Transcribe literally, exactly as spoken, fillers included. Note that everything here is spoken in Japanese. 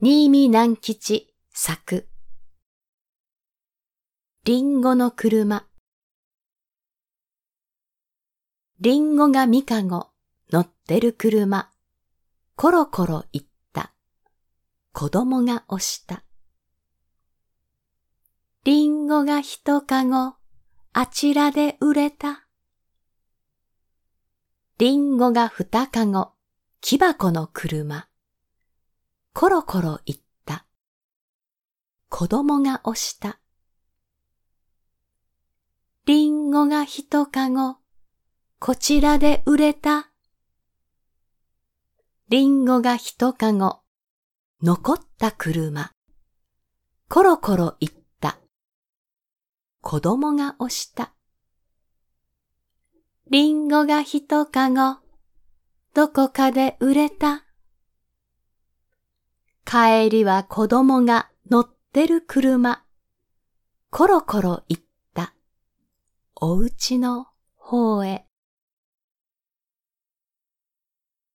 新見南吉作。リンゴの車。リンゴがみかご乗ってる車。コロコロ行った。子供が押した。リンゴが一かごあちらで売れた。リンゴが二かご木箱の車。コロコロ行った。子供が押した。リンゴが一かごこちらで売れた。リンゴが一かご残った車。コロコロ行った。子供が押した。リンゴが一かごどこかで売れた。帰りは子供が乗ってる車。コロコロ行った。お家の方へ。